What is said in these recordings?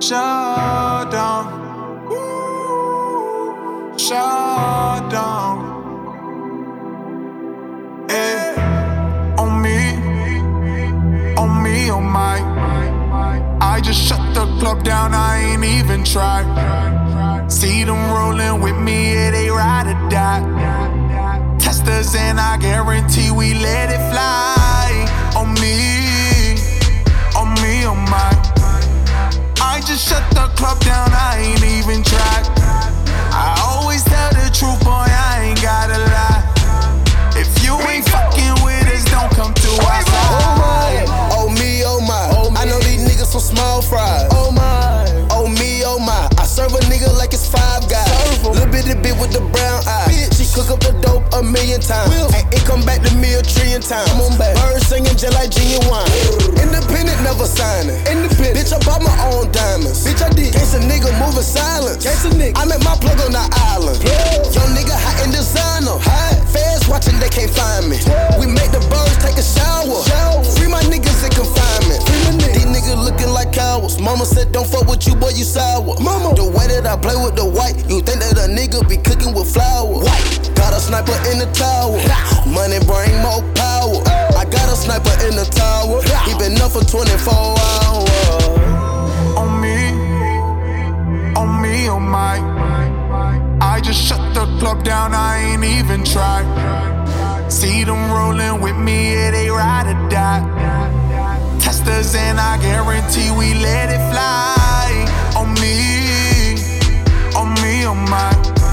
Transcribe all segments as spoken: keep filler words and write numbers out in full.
Shut down. Shut down. Yeah. On me. On me, on my. I just shut the club down, I ain't even try. See them rolling with me, yeah, they ride or die. Testers and I guarantee we let it fly. On me. On me, on my. I just shut the club down, I ain't even tried. I always tell the truth, boy, I ain't gotta lie. If you ain't fucking with us, don't come to our side. Oh me, oh my, oh me. I know these niggas some small fries. Oh my, oh me, oh my. I serve a nigga like it's Five Guys. Little bitty bitch with the brown eyes. She cook up the dope a million times. And it come back to me a trillion times. Birds singing just like genuine. Independent, never signing. Independent. Bitch, I bought my own diamonds. Bitch, I did. Case a nigga moving silence. Case a nigga. I met my plug on the island. Yeah. Young nigga hot in designer. Hot. Feds watching, they can't find me. Yeah. We make the birds take a shower. shower. Free my niggas in confinement. Free my niggas. These niggas looking like cowards. Mama said, don't fuck with you, boy, you sour. Mama. The way that I play with the white, you think that a nigga be cooking with flour. White. Got a sniper in the tower. Money bring more power. I got a sniper in the tower. He been up for twenty-four hours. On me, on me, on my. I just shut the club down, I ain't even try. See them rolling with me, yeah, they ride or die. Testers and I guarantee we let it fly. On me, on me, on my.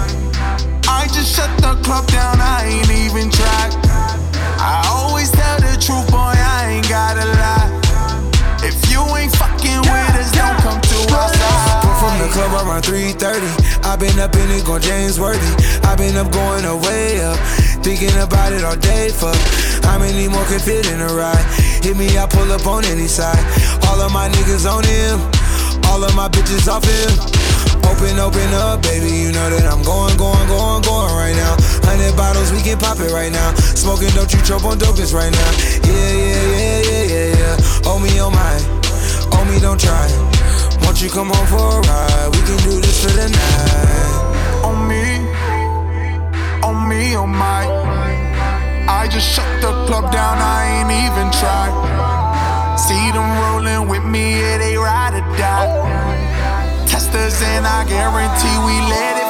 I just shut the club down, I ain't even tried. I always tell the truth, boy, I ain't gotta lie. If you ain't fucking with us, don't come to our side. Come from the club around three thirty. I been up in it, going James Worthy. I been up going away up, thinking about it all day. Fuck, how many more can fit in a ride? Hit me, I pull up on any side. All of my niggas on him, all of my bitches off him. Open, open up, baby, you know that I'm going, going, going, going right now. Hundred bottles, we can pop it right now. Smoking, don't you choke on dopest right now. Yeah, yeah, yeah, yeah, yeah, yeah. Oh me, oh my, oh me, don't try. Won't you come home for a ride? We can do this for the night. On me, on me, on my. I just shut the club down, I ain't even try. See them rolling with me, yeah, they ride or die. Testers and I guarantee we let it